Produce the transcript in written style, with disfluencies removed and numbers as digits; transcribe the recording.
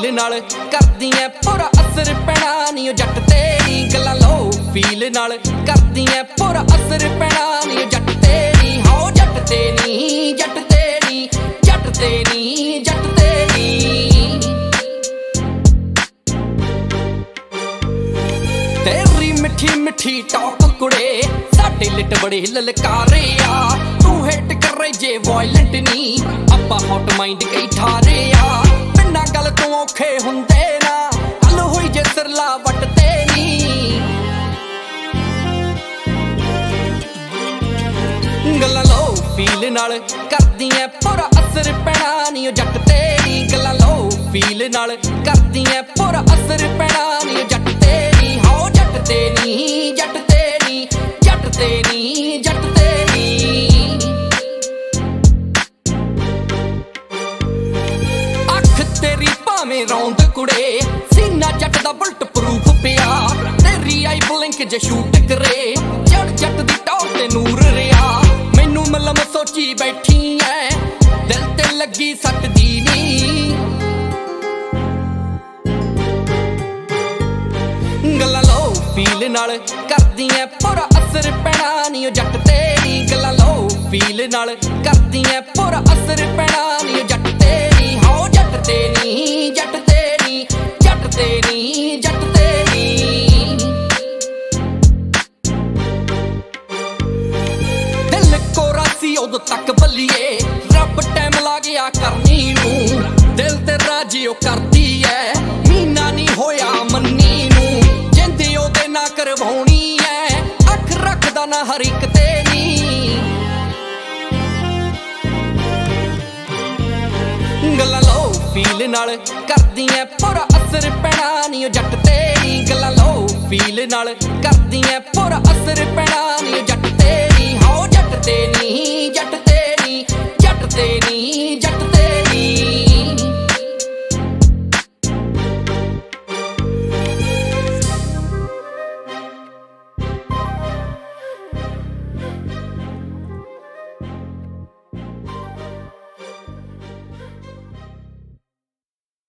नाल करदी ऐ पूरा असर पैना नी जट तेरी गल्लां लो फील नाल करदी ऐ पूरा असर पैना नी जट तेरी हो जट तेरी जट तेरी जट तेरी जट तेरी तेरी मिठी मिठी टॉक कुड़े साडे लिट बड़े ललकारे आ तू हिट कर रही जे वायलेंट नी आपां हॉट माइंड कई ठारे आ बिना गल तू औखे हुंदे ना हल होई जे सिरला वट तेरी गल्लां लो फील नाल करदी ऐ पूरा असर पैना नी जट तेरी गल्लां लो फील नाल करदी ऐ पूरा असर पैना नी जट तेरी हो जट तेरी जट तेरी जट तेरी जट तेरी अख तेरी भावें रौंद कुड़े सीना जट दा बुलट प्रूफ पिया तेरी आई ब्लिंक जे शूट करे जड़ जट दी टॉर ते नूर रिया मैनू मलम सोची बैठी ऐ दिल ते लगी सट दी नी गल्लां लो फील नाल करदी ऐ पूरा असर पैना नी जट तेरी गल्लां लो फील नाल करदी ऐ पूरा असर पैना नी जट तेरी हो जट तेरी जट तेरी जट तेरी जट तेरी दिल कोरा सी उदों तक बल्लिए रब टाइम ला गया करनी नू दिल ते राजी ओ करदी ऐ मीना नी होया मन्नी नू जिंदे ओदे ना करवाउणी ऐ अख रखदा ना हर इक तेरी गल्लां लो फील नाल करदी ऐ पूरा असर पैना नी जट तेरी गल्लां लो फील नाल करदी ऐ पूरा असर पैना नी जट तेरी हो जट तेरी